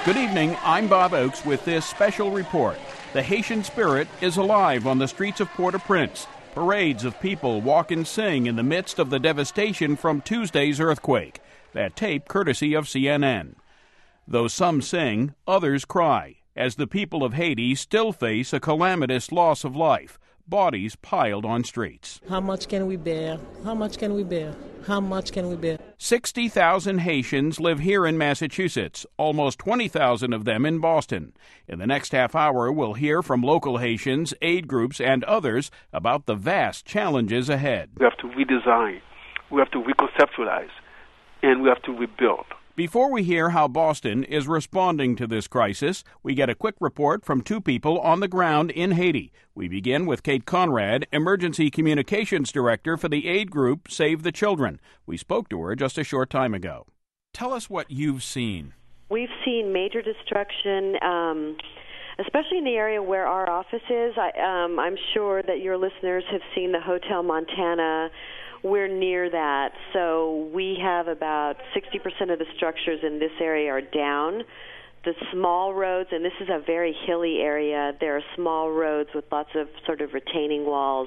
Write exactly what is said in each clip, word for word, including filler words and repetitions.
Good evening, I'm Bob Oakes with this special report. The Haitian spirit is alive on the streets of Port-au-Prince. Parades of people walk and sing in the midst of the devastation from Tuesday's earthquake. That tape courtesy of C N N. Though some sing, others cry, as the people of Haiti still face a calamitous loss of life. Bodies piled on streets. How much can we bear? How much can we bear? How much can we bear? sixty thousand Haitians live here in Massachusetts, almost twenty thousand of them in Boston. In the next half hour, we'll hear from local Haitians, aid groups, and others about the vast challenges ahead. We have to redesign, we have to reconceptualize, and we have to rebuild. Before we hear how Boston is responding to this crisis, we get a quick report from two people on the ground in Haiti. We begin with Kate Conrad, Emergency Communications Director for the aid group Save the Children. We spoke to her just a short time ago. Tell us what you've seen. We've seen major destruction, um, especially in the area where our office is. I, um, I'm sure that your listeners have seen the Hotel Montana. We're near that, so we have about sixty percent of the structures in this area are down. The small roads, and this is a very hilly area, there are small roads with lots of sort of retaining walls.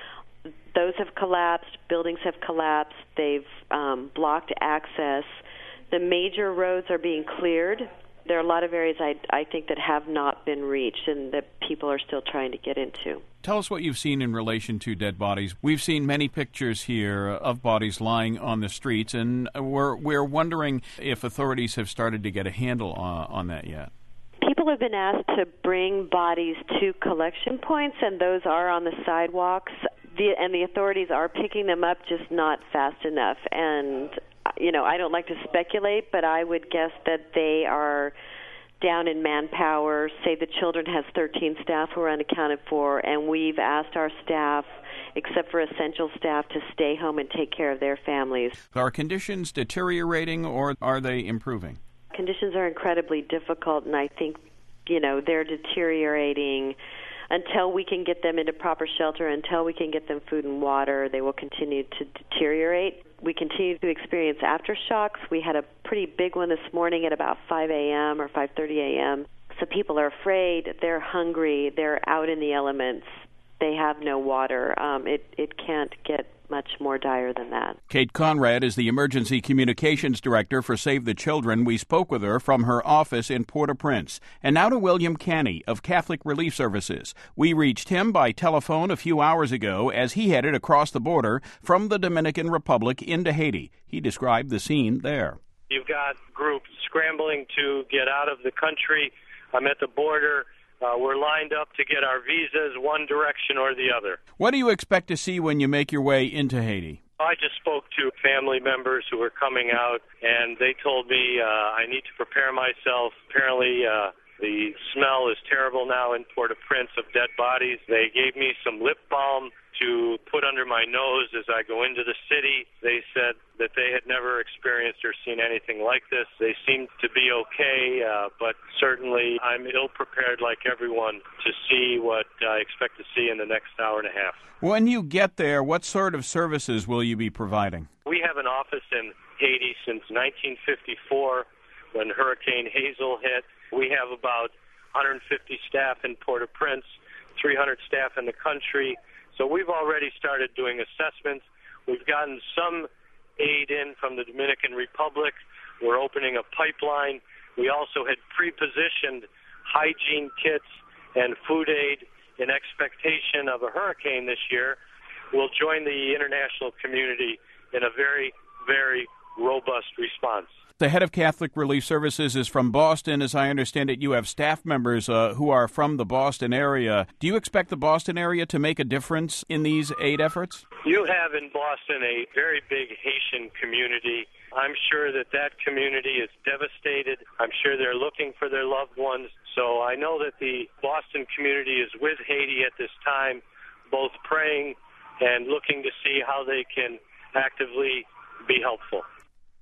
Those have collapsed, buildings have collapsed, they've um, blocked access. The major roads are being cleared. There are a lot of areas I, I think that have not been reached and that people are still trying to get into. Tell us what you've seen in relation to dead bodies. We've seen many pictures here of bodies lying on the streets, and we're we're wondering if authorities have started to get a handle on, on that yet. People have been asked to bring bodies to collection points, and those are on the sidewalks. The, and the authorities are picking them up, just not fast enough. And, you know, I don't like to speculate, but I would guess that they are down in manpower. Save the Children has thirteen staff who are unaccounted for, and we've asked our staff, except for essential staff, to stay home and take care of their families. Are conditions deteriorating or are they improving? Conditions are incredibly difficult, and I think, you know, they're deteriorating. Until we can get them into proper shelter, until we can get them food and water, they will continue to deteriorate. We continue to experience aftershocks. We had a pretty big one this morning at about five a.m. or five thirty a.m. So people are afraid, they're hungry, they're out in the elements, they have no water. Um, it, it can't get much more dire than that. Kate Conrad is the Emergency Communications Director for Save the Children. We spoke with her from her office in Port-au-Prince. And now to William Canny of Catholic Relief Services. We reached him by telephone a few hours ago as he headed across the border from the Dominican Republic into Haiti. He described the scene there. You've got groups scrambling to get out of the country. I'm at the border. Uh, we're lined up to get our visas one direction or the other. What do you expect to see when you make your way into Haiti? I just spoke to family members who were coming out, and they told me uh, I need to prepare myself. Apparently, uh, the smell is terrible now in Port-au-Prince of dead bodies. They gave me some lip balm to put under my nose as I go into the city. They said that they had never experienced or seen anything like this. They seemed to be okay, uh, but certainly I'm ill-prepared like everyone to see what I expect to see in the next hour and a half. When you get there, what sort of services will you be providing? We have an office in Haiti since nineteen fifty-four when Hurricane Hazel hit. We have about one hundred fifty staff in Port-au-Prince, three hundred staff in the country. So we've already started doing assessments. We've gotten some aid in from the Dominican Republic. We're opening a pipeline. We also had pre-positioned hygiene kits and food aid in expectation of a hurricane this year. We'll join the international community in a very, very robust response. The head of Catholic Relief Services is from Boston. As I understand it, you have staff members uh, who are from the Boston area. Do you expect the Boston area to make a difference in these aid efforts? You have in Boston a very big Haitian community. I'm sure that that community is devastated. I'm sure they're looking for their loved ones. So I know that the Boston community is with Haiti at this time, both praying and looking to see how they can actively be helpful.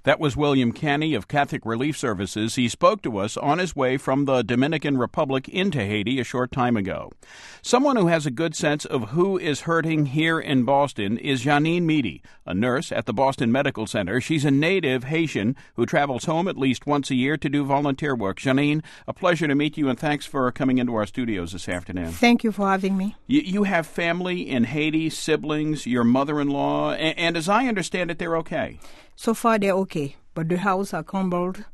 That was William Canny of Catholic Relief Services. He spoke to us on his way from the Dominican Republic into Haiti a short time ago. Someone who has a good sense of who is hurting here in Boston is Janine Meady, a nurse at the Boston Medical Center. She's a native Haitian who travels home at least once a year to do volunteer work. Janine, a pleasure to meet you, and thanks for coming into our studios this afternoon. Thank you for having me. You, you have family in Haiti, siblings, your mother-in-law, and, and as I understand it, they're okay. So far, they're okay, but the house are crumbled,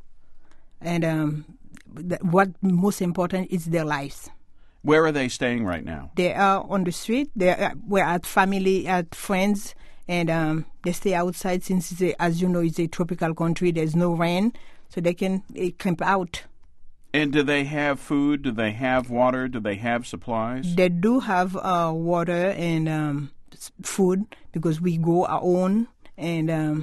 and um, th- what most important is their lives. Where are they staying right now? They are on the street. They are, we're at family, at friends, and um, they stay outside since, it's a, as you know, it's a tropical country. There's no rain, so they can uh, camp out. And do they have food? Do they have water? Do they have supplies? They do have uh, water and um, food because we go our own, and um,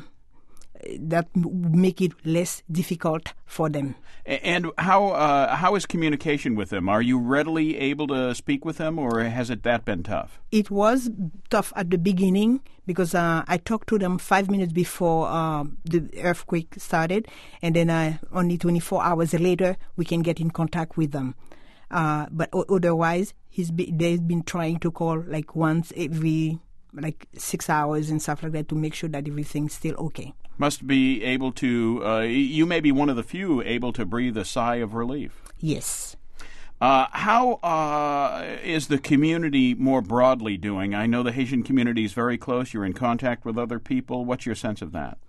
that make it less difficult for them. And how uh, how is communication with them? Are you readily able to speak with them, or has it that been tough? It was tough at the beginning because uh, I talked to them five minutes before uh, the earthquake started, and then uh, only twenty-four hours later we can get in contact with them. Uh, but o- otherwise, he's be- they've been trying to call like once every like six hours and stuff like that to make sure that everything's still okay. Must be able to, uh, you may be one of the few able to breathe a sigh of relief. Yes. Uh, how uh, is the community more broadly doing? I know the Haitian community is very close. You're in contact with other people. What's your sense of that?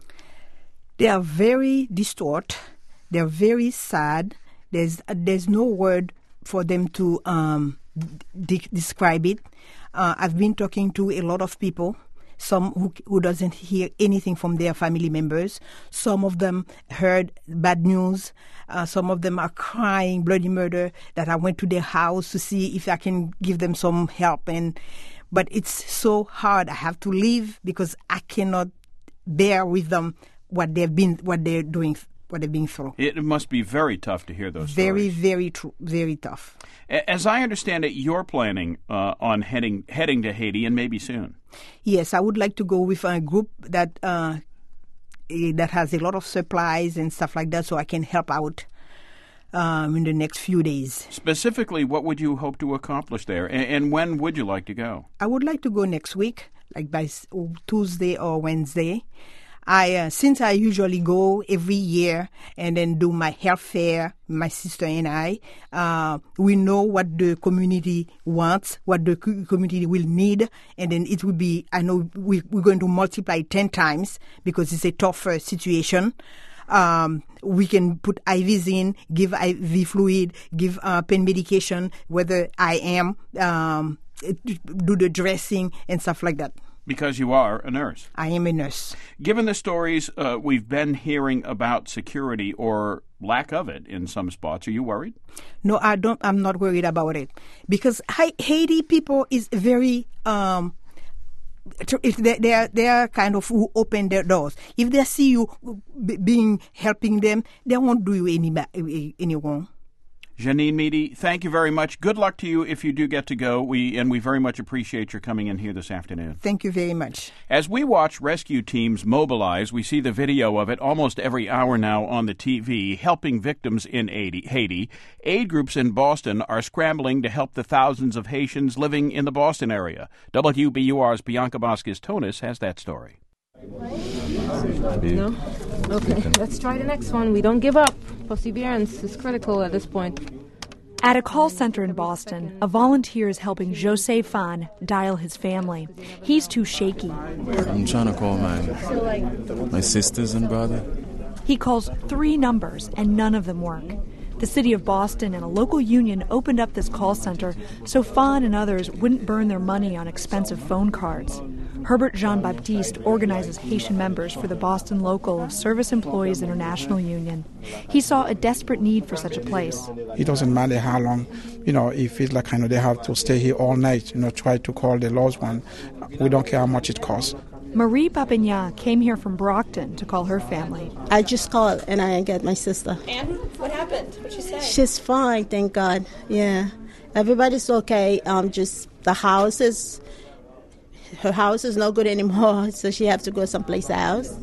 They are very distraught. They're very sad. There's uh, there's no word for them to um, de- describe it. Uh, I've been talking to a lot of people. Some who, who doesn't hear anything from their family members. Some of them heard bad news. Uh, some of them are crying bloody murder that I went to their house to see if I can give them some help. And but it's so hard. I have to leave because I cannot bear with them what they've been, what they're doing, what they've been through. It must be very tough to hear those very, stories. Very, very true. Very tough. As I understand it, you're planning uh, on heading heading to Haiti, and maybe soon. Yes, I would like to go with a group that uh, that has a lot of supplies and stuff like that, so I can help out um, in the next few days. Specifically, what would you hope to accomplish there, and, and when would you like to go? I would like to go next week, like by Tuesday or Wednesday. I uh, since I usually go every year and then do my health fair, my sister and I, uh, we know what the community wants, what the community will need, and then it will be, I know we, we're going to multiply ten times because it's a tougher situation. Um, we can put I Vs in, give I V fluid, give uh, pain medication, whether I am, um, do the dressing and stuff like that. Because you are a nurse. I am a nurse. Given the stories uh, we've been hearing about security or lack of it in some spots, are you worried? No, I don't. I'm not worried about it because Haiti people is very. Um, if they they are they are kind of who open their doors. If they see you being helping them, they won't do you any any wrong. Janine Meady, thank you very much. Good luck to you if you do get to go. We and we very much appreciate your coming in here this afternoon. Thank you very much. As we watch rescue teams mobilize, we see the video of it almost every hour now on the T V, helping victims in Haiti. Aid groups in Boston are scrambling to help the thousands of Haitians living in the Boston area. W B U R's Bianca Vasquez-Tonis has that story. No? Okay, let's try the next one. We don't give up. Perseverance is critical at this point. At a call center in Boston, a volunteer is helping Jose Fan dial his family. He's too shaky. I'm trying to call my, my sisters and brother. He calls three numbers, and none of them work. The city of Boston and a local union opened up this call center so Fan and others wouldn't burn their money on expensive phone cards. Herbert Jean-Baptiste organizes Haitian members for the Boston local of Service Employees International Union. He saw a desperate need for such a place. It doesn't matter how long, you know, if it's like kind of they have to stay here all night, you know, try to call the lost one. We don't care how much it costs. Marie Papignan came here from Brockton to call her family. I just called and I get my sister. And what happened? What'd she say? She's fine, thank God. Yeah, everybody's okay. Um, just the house is, her house is no good anymore, so she has to go someplace else.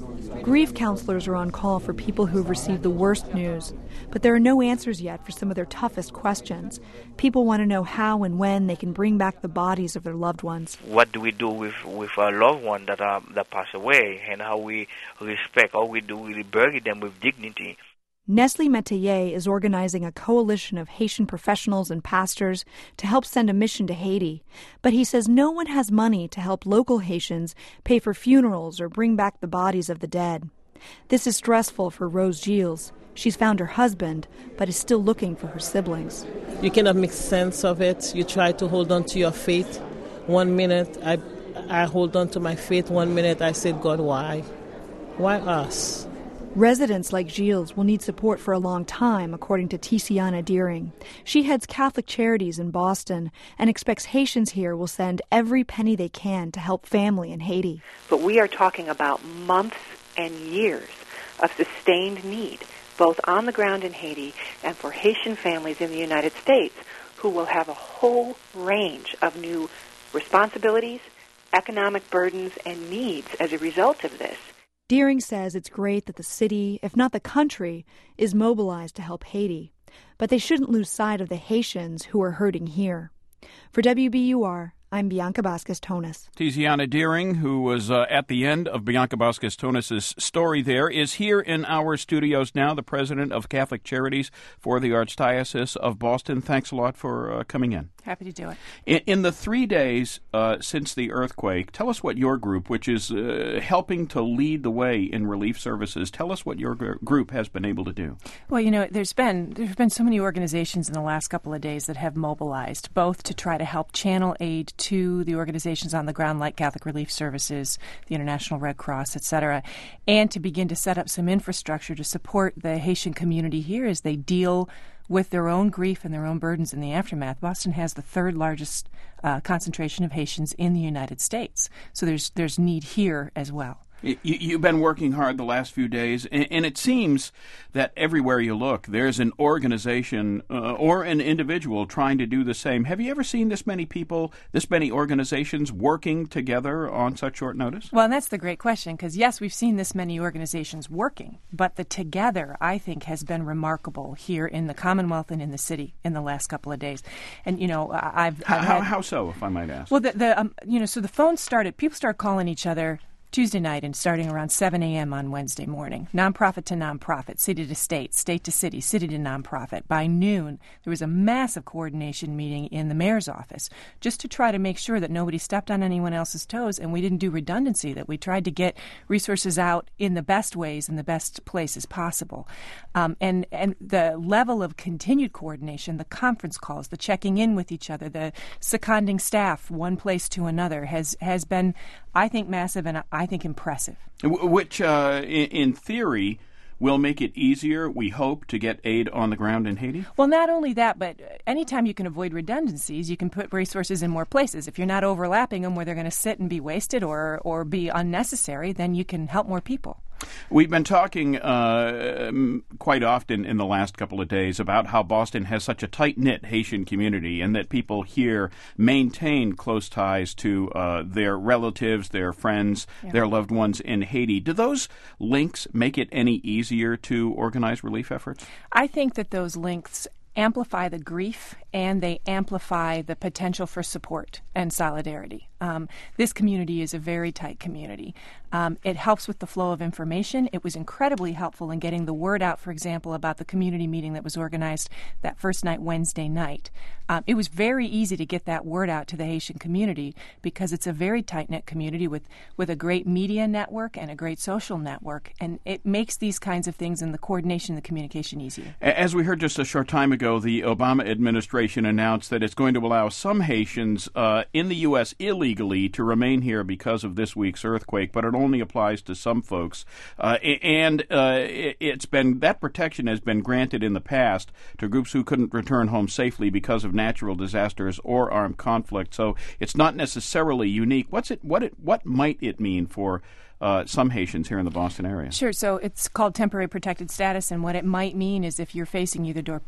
Grief counselors are on call for people who have received the worst news, but there are no answers yet for some of their toughest questions. People want to know how and when they can bring back the bodies of their loved ones. What do we do with, with our loved ones that are that pass away, and how we respect, how we do we bury them with dignity? Nestle Métayer is organizing a coalition of Haitian professionals and pastors to help send a mission to Haiti. But he says no one has money to help local Haitians pay for funerals or bring back the bodies of the dead. This is stressful for Rose Gilles. She's found her husband, but is still looking for her siblings. You cannot make sense of it. You try to hold on to your faith. One minute I, I hold on to my faith. One minute I said, God, why? Why us? Residents like Gilles will need support for a long time, according to Tiziana Deering. She heads Catholic Charities in Boston and expects Haitians here will send every penny they can to help family in Haiti. But we are talking about months and years of sustained need, both on the ground in Haiti and for Haitian families in the United States, who will have a whole range of new responsibilities, economic burdens, and needs as a result of this. Deering says it's great that the city, if not the country, is mobilized to help Haiti. But they shouldn't lose sight of the Haitians who are hurting here. For W B U R, I'm Bianca Vasquez-Tonis. Tiziana Deering, who was uh, at the end of Bianca Vasquez-Tonis' story there, is here in our studios now, the president of Catholic Charities for the Archdiocese of Boston. Thanks a lot for uh, coming in. Happy to do it. In, in the three days uh, since the earthquake, tell us what your group, which is uh, helping to lead the way in relief services, tell us what your gr- group has been able to do. Well, you know, there's been there's been so many organizations in the last couple of days that have mobilized, both to try to help channel aid to the organizations on the ground like Catholic Relief Services, the International Red Cross, et cetera, and to begin to set up some infrastructure to support the Haitian community here as they deal with their own grief and their own burdens in the aftermath. Boston has the third largest uh, concentration of Haitians in the United States, so there's there's need here as well. You, you've been working hard the last few days, and, and it seems that everywhere you look, there's an organization uh, or an individual trying to do the same. Have you ever seen this many people, this many organizations working together on such short notice? Well, and that's the great question, because, yes, we've seen this many organizations working, but the together, I think, has been remarkable here in the Commonwealth and in the city in the last couple of days. And, you know, I've... How, I've had, how so, if I might ask? Well, the, the um, you know, so the phone started, people started calling each other Tuesday night and starting around seven a.m. on Wednesday morning. Nonprofit to nonprofit, city to state, state to city, city to nonprofit. By noon, there was a massive coordination meeting in the mayor's office just to try to make sure that nobody stepped on anyone else's toes and we didn't do redundancy, that we tried to get resources out in the best ways in the best places possible. Um, and, and the level of continued coordination, the conference calls, the checking in with each other, the seconding staff one place to another has, has been, I think, massive and I think impressive. Which, uh, in, in theory, will make it easier, we hope, to get aid on the ground in Haiti? Well, not only that, but anytime you can avoid redundancies, you can put resources in more places. If you're not overlapping them where they're going to sit and be wasted or, or be unnecessary, then you can help more people. We've been talking uh, quite often in the last couple of days about how Boston has such a tight-knit Haitian community and that people here maintain close ties to uh, their relatives, their friends, yeah. their loved ones in Haiti. Do those links make it any easier to organize relief efforts? I think that those links amplify the grief and they amplify the potential for support and solidarity. Um, this community is a very tight community. Um, it helps with the flow of information. It was incredibly helpful in getting the word out, for example, about the community meeting that was organized that first night, Wednesday night. Um, it was very easy to get that word out to the Haitian community because it's a very tight-knit community with, with a great media network and a great social network, and it makes these kinds of things and the coordination and the communication easier. As we heard just a short time ago, the Obama administration announced that it's going to allow some Haitians uh, in the U S illegally to remain here because of this week's earthquake, but it only applies to some folks. Uh, and uh, it, it's been that protection has been granted in the past to groups who couldn't return home safely because of natural disasters or armed conflict. So it's not necessarily unique. What's it? What it? What might it mean for Uh, some Haitians here in the Boston area? Sure. So it's called temporary protected status, and what it might mean is if you're facing either deportation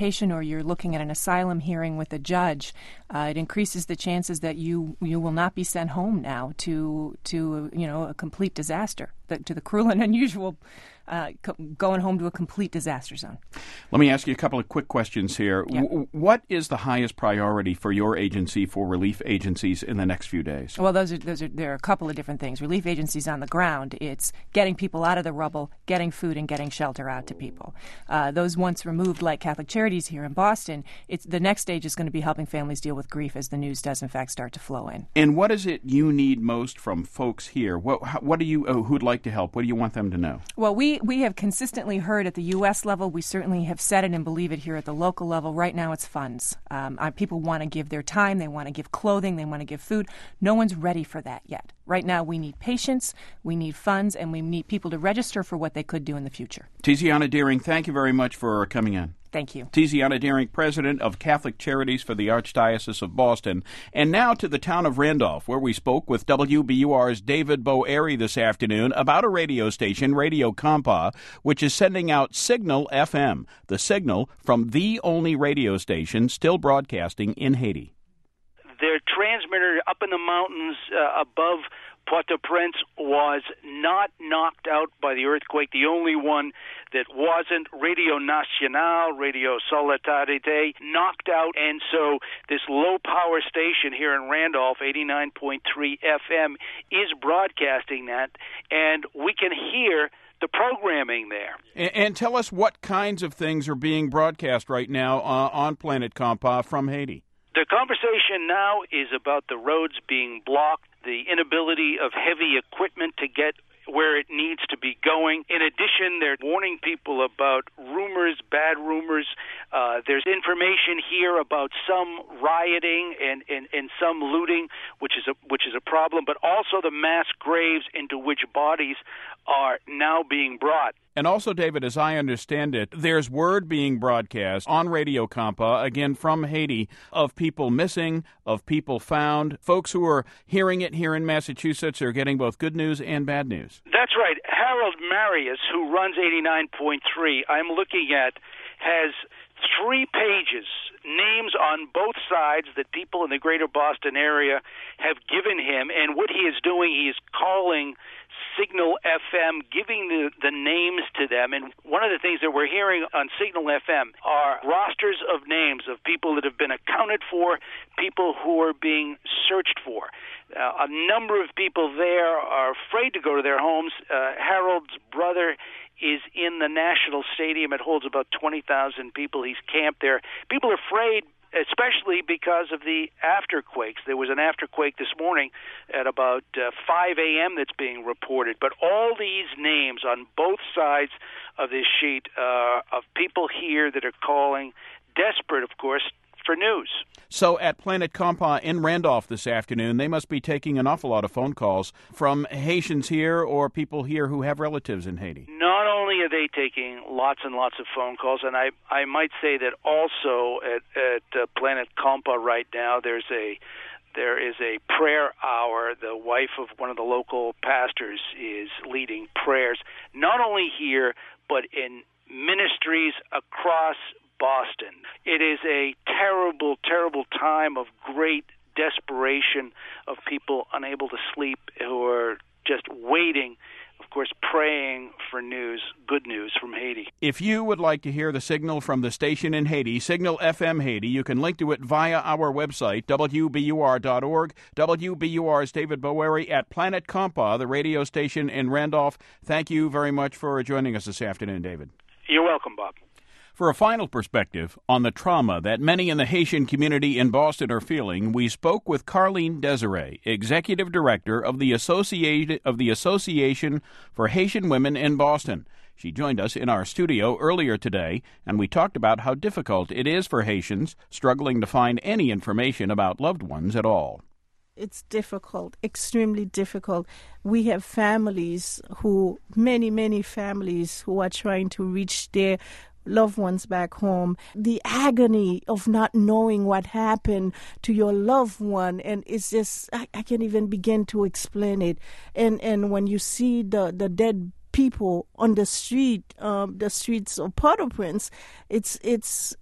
deportation or you're looking at an asylum hearing with a judge, uh, it increases the chances that you you will not be sent home now to to you know a complete disaster, the, to the cruel and unusual. Uh, co- going home to a complete disaster zone. Let me ask you a couple of quick questions here. Yeah. W- what is the highest priority for your agency, for relief agencies in the next few days? Well, those are those are there are a couple of different things. Relief agencies on the ground, it's getting people out of the rubble, getting food, and getting shelter out to people. Uh, those once removed, like Catholic Charities here in Boston, it's the next stage is going to be helping families deal with grief as the news does in fact start to flow in. And what is it you need most from folks here? What how, what do you uh, who'd like to help? What do you want them to know? Well, we we have consistently heard at the U S level. We certainly have said it and believe it here at the local level. Right now it's funds. Um, uh, people want to give their time. They want to give clothing. They want to give food. No one's ready for that yet. Right now we need patience, we need funds, and we need people to register for what they could do in the future. Tiziana Deering, thank you very much for coming in. Thank you. Tiziana Deering, president of Catholic Charities for the Archdiocese of Boston. And now to the town of Randolph, where we spoke with W B U R's David Boeri this afternoon about a radio station, Radio Compa, which is sending out Signal F M, the signal from the only radio station still broadcasting in Haiti. Their transmitter up in the mountains uh, above Port-au-Prince was not knocked out by the earthquake. The only one that wasn't, Radio Nacional, Radio Solidarité, knocked out. And so this low-power station here in Randolph, eighty-nine point three F M, is broadcasting that, and we can hear the programming there. And, and tell us what kinds of things are being broadcast right now uh, on Planet Compa from Haiti. The conversation now is about the roads being blocked, the inability of heavy equipment to get where it needs to be going. In addition, they're warning people about rumors, bad rumors. Uh, there's information here about some rioting and, and, and some looting, which is a, which is a problem, but also the mass graves into which bodies are now being brought. And also, David, as I understand it, there's word being broadcast on Radio Compa, again from Haiti, of people missing, of people found. Folks who are hearing it here in Massachusetts are getting both good news and bad news. That's right. Harold Marius, who runs eighty-nine point three, I'm looking at, has three pages, names on both sides that people in the greater Boston area have given him. And what he is doing, he is calling Signal F M, giving the, the names to them. And one of the things that we're hearing on Signal F M are rosters of names of people that have been accounted for, people who are being searched for. Uh, a number of people there are afraid to go to their homes. Uh, Harold's brother is in the National Stadium. It holds about twenty thousand people. He's camped there. People are afraid, especially because of the afterquakes. There was an afterquake this morning at about uh, five a.m. that's being reported. But all these names on both sides of this sheet uh, of people here that are calling, desperate, of course, for news. So at Planet Compa in Randolph this afternoon, they must be taking an awful lot of phone calls from Haitians here or people here who have relatives in Haiti. Not only are they taking lots and lots of phone calls, and I, I might say that also at, at uh, Planet Compa right now, there's a there is a prayer hour. The wife of one of the local pastors is leading prayers, not only here, but in ministries across Boston. It is a terrible, terrible time of great desperation of people unable to sleep who are just waiting, of course, praying for news, good news from Haiti. If you would like to hear the signal from the station in Haiti, Signal F M Haiti, you can link to it via our website, W B U R dot org. W B U R's David Boeri at Planet Compa, the radio station in Randolph. Thank you very much for joining us this afternoon, David. You're welcome, Bob. For a final perspective on the trauma that many in the Haitian community in Boston are feeling, we spoke with Carlene Desiree, Executive Director of the Association of the Association for Haitian Women in Boston. She joined us in our studio earlier today, and we talked about how difficult it is for Haitians struggling to find any information about loved ones at all. It's difficult, extremely difficult. We have families who, many, many families who are trying to reach their loved ones back home. The agony of not knowing what happened to your loved one, and it's just, I, I can't even begin to explain it. And and when you see the, the dead people on the street, um, the streets of Port-au-Prince, it's it's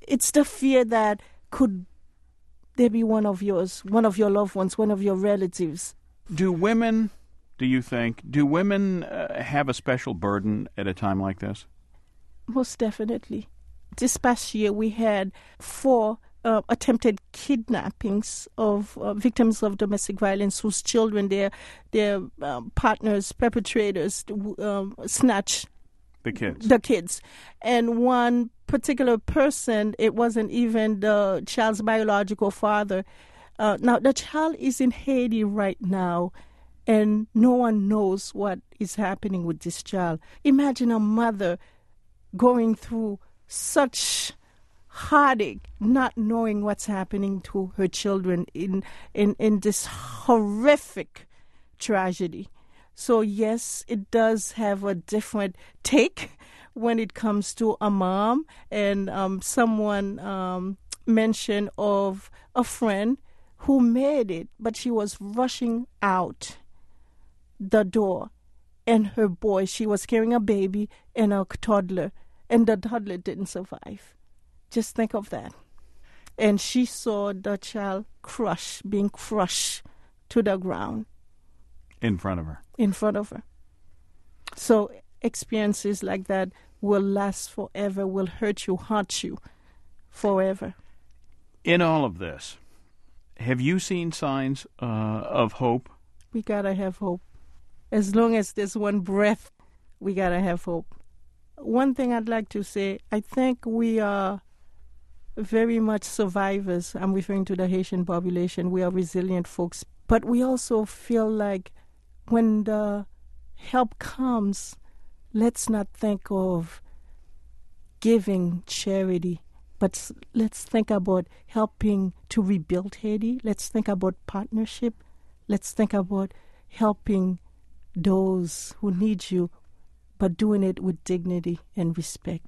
it's the fear that could there be one of yours, one of your loved ones, one of your relatives. Do women, do you think, do women uh, have a special burden at a time like this? Most definitely. This past year we had four uh, attempted kidnappings of uh, victims of domestic violence whose children, their their um, partners, perpetrators, um, snatch the kids. The kids. And one particular person, it wasn't even the child's biological father. Uh, now, the child is in Haiti right now, and no one knows what is happening with this child. Imagine a mother going through such heartache, not knowing what's happening to her children in, in, in this horrific tragedy. So, yes, it does have a different take when it comes to a mom. And um, someone um, mentioned of a friend who made it, but she was rushing out the door. And her boy, she was carrying a baby and a toddler, and the toddler didn't survive. Just think of that. And she saw the child crush, being crushed to the ground. In front of her. In front of her. So experiences like that will last forever, will hurt you, haunt you forever. In all of this, have you seen signs uh, of hope? We gotta have hope. As long as there's one breath, we gotta have hope. One thing I'd like to say, I think we are very much survivors. I'm referring to the Haitian population. We are resilient folks. But we also feel like when the help comes, let's not think of giving charity, but let's think about helping to rebuild Haiti. Let's think about partnership. Let's think about helping those who need you, but doing it with dignity and respect.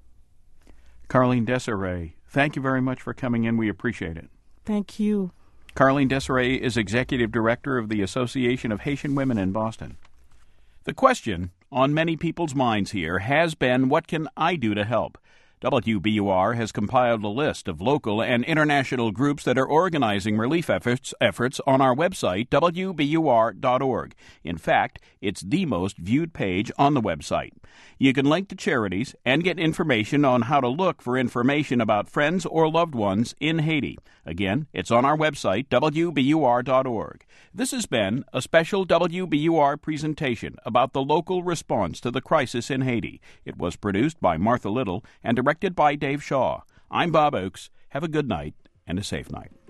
Carlene Desiree, thank you very much for coming in. We appreciate it. Thank you. Carlene Desiree is Executive Director of the Association of Haitian Women in Boston. The question on many people's minds here has been, what can I do to help? W B U R has compiled a list of local and international groups that are organizing relief efforts, efforts on our website, W B U R dot org. In fact, it's the most viewed page on the website. You can link to charities and get information on how to look for information about friends or loved ones in Haiti. Again, it's on our website, W B U R dot org. This has been a special W B U R presentation about the local response to the crisis in Haiti. It was produced by Martha Little and directed by Dave Shaw. I'm Bob Oakes. Have a good night and a safe night.